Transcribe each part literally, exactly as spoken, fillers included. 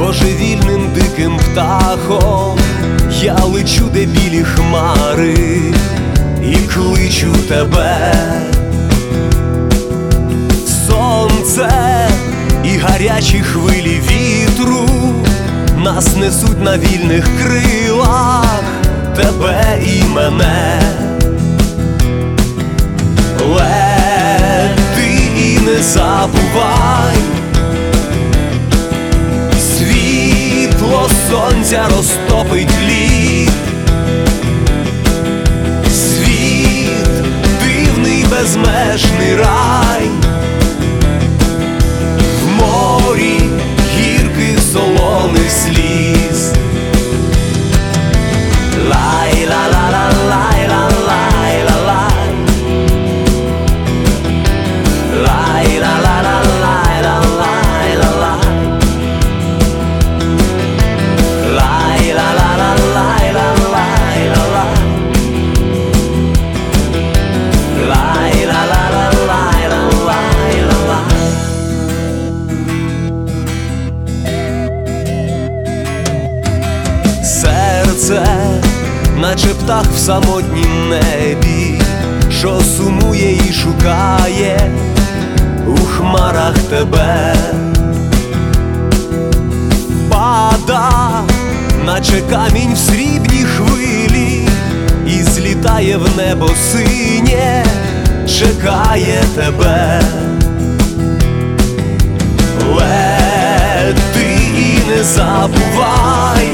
божевільним диким птахом я лечу, де білі хмари, і кличу тебе. Сонце і гарячі хвилі вітру нас несуть на вільних крилах, тебе і мене. Лети і не забувай, світло сонця розтопить лід. Світ дивний, безмежний рай, в морі гірких солоних сліз. Лай-ла-ла-ла-лай-ла-лай-ла-лай, лай-ла-ла-ла-лай-ла-лай-ла-лай, серце, наче птах в самотнім небі, що сумує і шукає у хмарах тебе. Пада, наче камінь в срібній хвилі, і злітає в небо синє, чекає тебе. Лети і не забувай,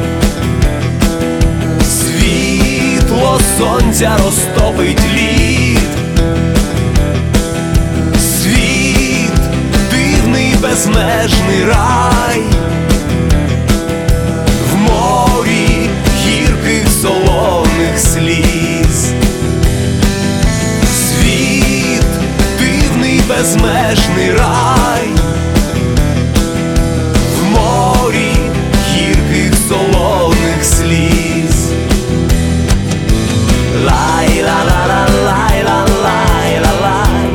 світло сонця розтопить лід. Світ дивний, безмежний рай, в морі гірких солоних сліз. Світ дивний, безмежний рай, в морі гірких солоних сліз. Лай-ла-ла-ла-лай-ла-лай-ла-лай,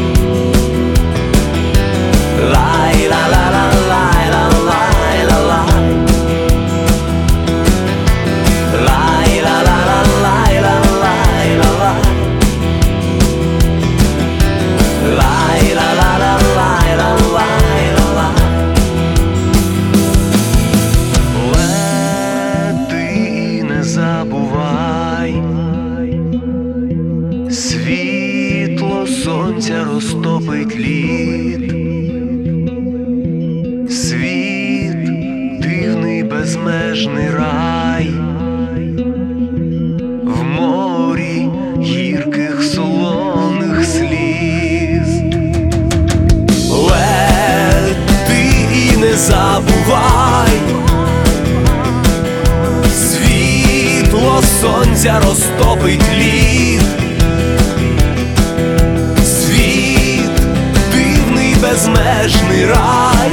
лай-ла-ла-ла-лай-ла-лай-ла-лай, лай-ла-ла-ла-лай-ла-лай-ла-лай, лай-ла-ла-ла-лай-ла-лай-ла-лай. Лети і не забувай, світло сонця розтопить лід. Світ дивний, безмежний рай, в морі гірких солоних сліз. Лети і не забувай, світло сонця розтопить лід. Світ дивний, безмежний рай,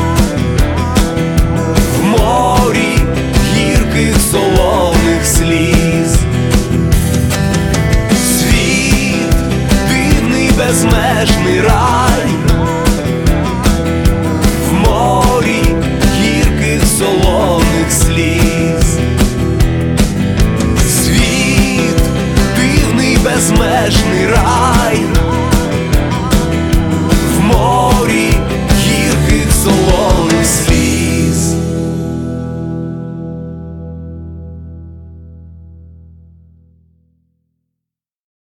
в морі гірких солоних сліз. Світ дивний, безмежний рай, в морі гірких солоних сліз. Світ дивний, безмежний рай,